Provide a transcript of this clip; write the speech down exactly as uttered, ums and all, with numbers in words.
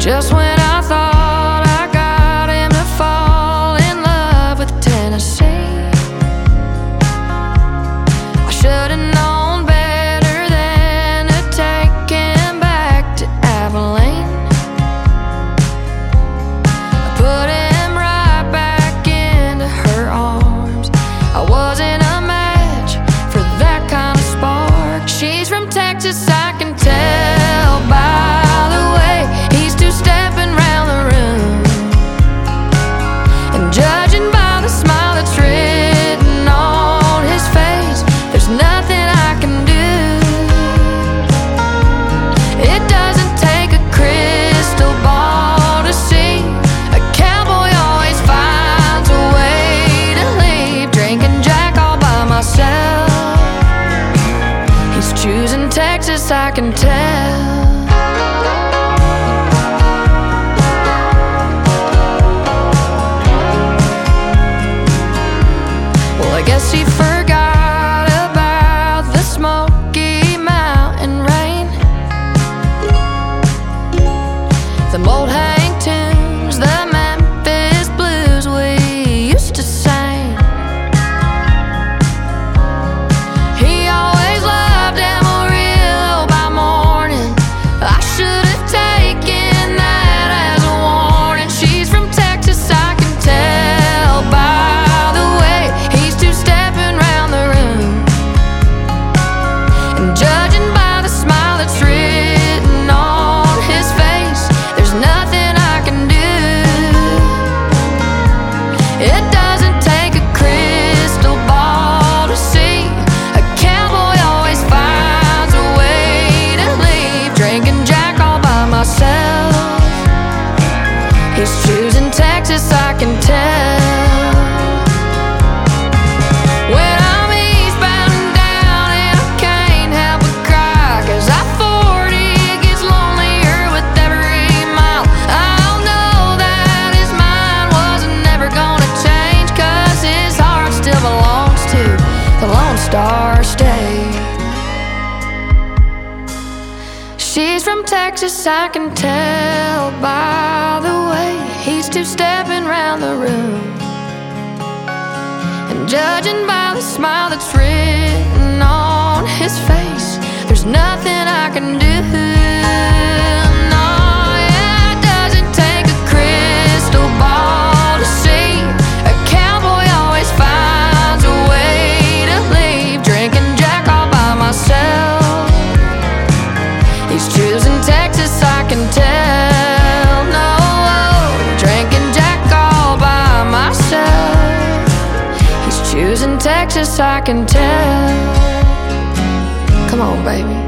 Just when I thought I got him to fall in love with Tennessee, I should've known better than to take him back to Abilene. I put him right back into her arms. I wasn't a match for that kind of spark. She's from Texas, I can tell by the way he's two-stepping round the room, and judging by the smile that's written on his face, there's nothing I can do. It doesn't take a crystal ball to see a cowboy always finds a way to leave. Drinking Jack all by myself, he's choosing Texas, I can tell. Well, I guess he forgot about the Smoky Mountain rain, the old hang tunes, the Memphis blues we used to sing. He always loved Amarillo by morning. I should have taken that as a warning. She's from Texas, I can tell by the way he's two-stepping round the room, and judging by the smile that's written on his face, there's nothing I can do. It doesn't take a crystal ball to see a cowboy always finds a way to leave. Drinking Jack all by myself, he's choosing Texas, I can tell. When I'm eastbound and down and I can't help but cry, 'cause I forty gets lonelier with every mile. I'll know that his mind wasn't never gonna change, 'cause his heart still belongs to the Lone Star State. She's from Texas, I can tell by the way he's two-stepping round the room, and judging by the smile that's written on his face, there's nothing I can do. No, yeah, it doesn't take a crystal ball to see a cowboy always finds a way to leave. Drinking Jack all by myself, he's choosing Texas, I can tell. No, drinking Jack all by myself, he's choosing Texas, I can tell. Come on, baby.